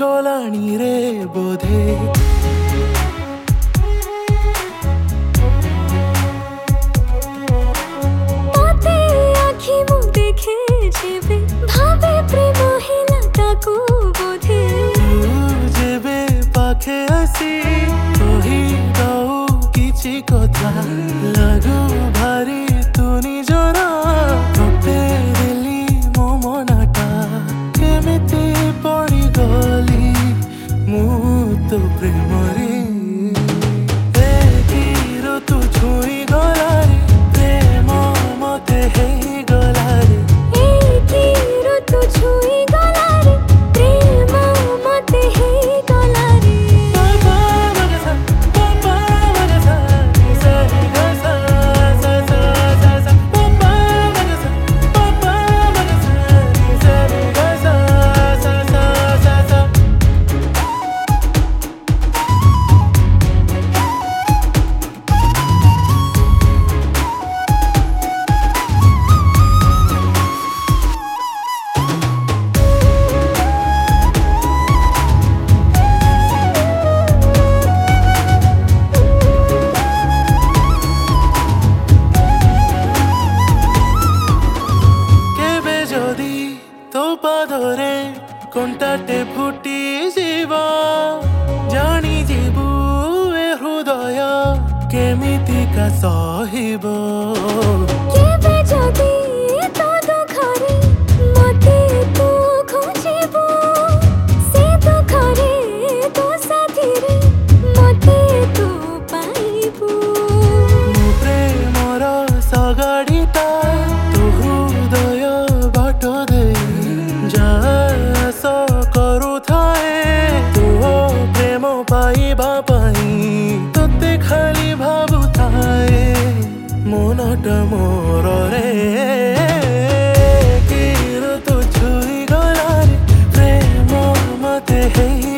गलाणी रे बोधे मते आखि मु देखे जेबे भावे प्रेम हिला ताको बोधे जेबे पाखे आसी कही दऊ किछि कथा लागू भारी तू निजरा तोते दिली मो मनाटा केमिति पड़ी गली मु तो प्रेम रे तू छुई गला रे प्रेम मते हेई गला रे तू छुई गला रे प्रेम मते हेई गला रे पापा मगसा नि सा रे गा सा सा सा सा सा पापा मगसा नि सा रे गा सा सा सा सा सा तो पादरे कंटाटे फुटी जीव जानी जीवु ए हृदय केमितिका सहिब केबे जदी तो दुखरे मते तू खोजिबो से दुखरे तो साथी रे मते तू पाइबो प्रेमर सगाड़ीता तो हृदय बाट दे जास करू थाए तो प्रेम पाइबा पाई तोते खाली भाबु थाए मनट मोर रे तू छुई गला रे प्रेम मते हेई